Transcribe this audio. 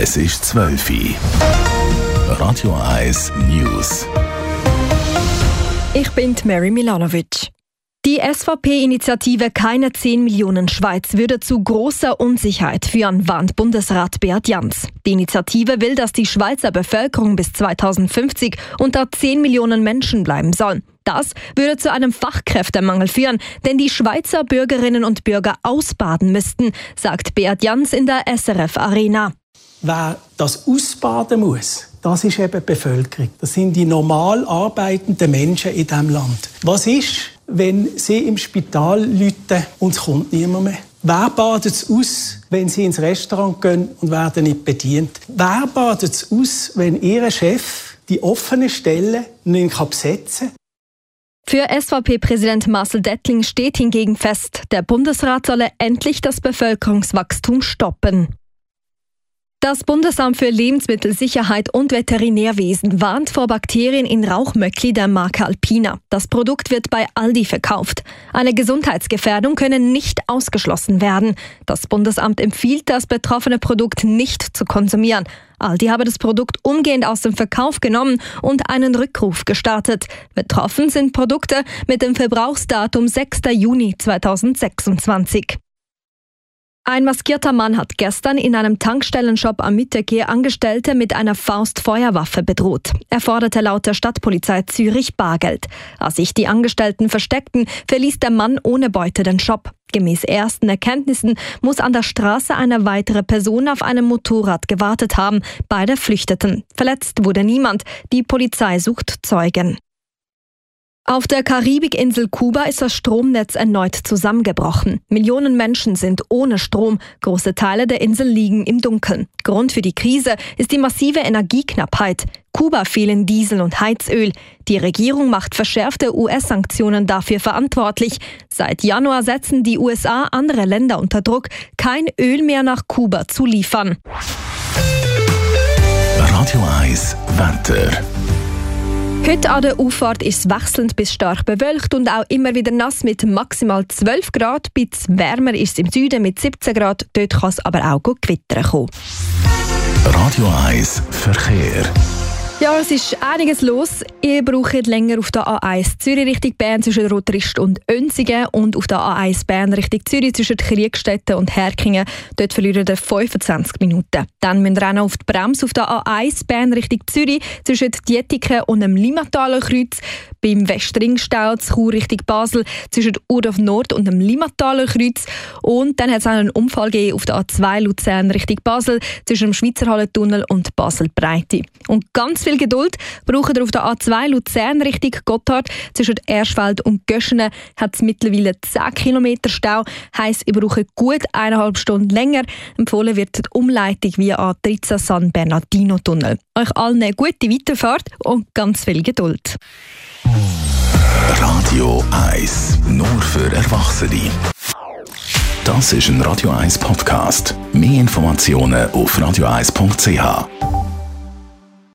Es ist 12 Uhr. Radio 1 News. Ich bin Mary Milanovic. Die SVP-Initiative «Keine 10 Millionen Schweiz» würde zu großer Unsicherheit führen, warnt Bundesrat Beat Jans. Die Initiative will, dass die Schweizer Bevölkerung bis 2050 unter 10 Millionen Menschen bleiben soll. Das würde zu einem Fachkräftemangel führen, denn die Schweizer Bürgerinnen und Bürger ausbaden müssten, sagt Beat Jans in der SRF Arena. Wer das ausbaden muss, das ist eben die Bevölkerung. Das sind die normal arbeitenden Menschen in diesem Land. Was ist, wenn Sie im Spital läuten und es kommt niemand mehr? Wer badet es aus, wenn Sie ins Restaurant gehen und werden nicht bedient? Wer badet es aus, wenn Ihr Chef die offenen Stellen nicht besetzen kann? Für SVP-Präsident Marcel Dettling steht hingegen fest, der Bundesrat solle endlich das Bevölkerungswachstum stoppen. Das Bundesamt für Lebensmittelsicherheit und Veterinärwesen warnt vor Bakterien in Rauchmöckli der Marke Alpina. Das Produkt wird bei Aldi verkauft. Eine Gesundheitsgefährdung könne nicht ausgeschlossen werden. Das Bundesamt empfiehlt, das betroffene Produkt nicht zu konsumieren. Aldi habe das Produkt umgehend aus dem Verkauf genommen und einen Rückruf gestartet. Betroffen sind Produkte mit dem Verbrauchsdatum 6. Juni 2026. Ein maskierter Mann hat gestern in einem Tankstellenshop am Mittergeh Angestellte mit einer Faustfeuerwaffe bedroht. Er forderte laut der Stadtpolizei Zürich Bargeld. Als sich die Angestellten versteckten, verließ der Mann ohne Beute den Shop. Gemäß ersten Erkenntnissen muss an der Straße eine weitere Person auf einem Motorrad gewartet haben. Beide flüchteten. Verletzt wurde niemand. Die Polizei sucht Zeugen. Auf der Karibikinsel Kuba ist das Stromnetz erneut zusammengebrochen. Millionen Menschen sind ohne Strom. Große Teile der Insel liegen im Dunkeln. Grund für die Krise ist die massive Energieknappheit. Kuba fehlen Diesel und Heizöl. Die Regierung macht verschärfte US-Sanktionen dafür verantwortlich. Seit Januar setzen die USA andere Länder unter Druck, kein Öl mehr nach Kuba zu liefern. Radio 1 Wetter. Heute an der Auffahrt ist es wechselnd bis stark bewölkt und auch immer wieder nass mit maximal 12 Grad. Ein bisschen wärmer ist es im Süden mit 17 Grad. Dort kann es aber auch gut gewittern kommen. Radio 1 Verkehr. Ja, es ist einiges los. Ihr braucht länger auf der A1 Zürich Richtung Bern zwischen Rotrist und Önsigen und auf der A1 Bern Richtung Zürich zwischen Kriegstetten und Herkingen. Dort verliert ihr 25 Minuten. Dann müsst ihr auch noch auf die Bremse auf der A1 Bern Richtung Zürich zwischen Dietiken und dem Limmataler Kreuz. Beim Westringstau zu Chur Richtung Basel zwischen Urdorf Nord und dem Limmataler Kreuz. Und dann hat es auch einen Unfall gegeben auf der A2 Luzern Richtung Basel zwischen dem Schweizerhallentunnel und Basel-Breite. Und ganz viel Geduld braucht ihr auf der A2 Luzern Richtung Gotthard. Zwischen Erschfeld und Göschenen hat es mittlerweile 10 Kilometer Stau. Heisst, ihr braucht gut 1,5 Stunden länger. Empfohlen wird die Umleitung via A13 San Bernardino-Tunnel. Euch allen eine gute Weiterfahrt und ganz viel Geduld. Radio 1, nur für Erwachsene. Das ist ein Radio 1 Podcast. Mehr Informationen auf radio1.ch.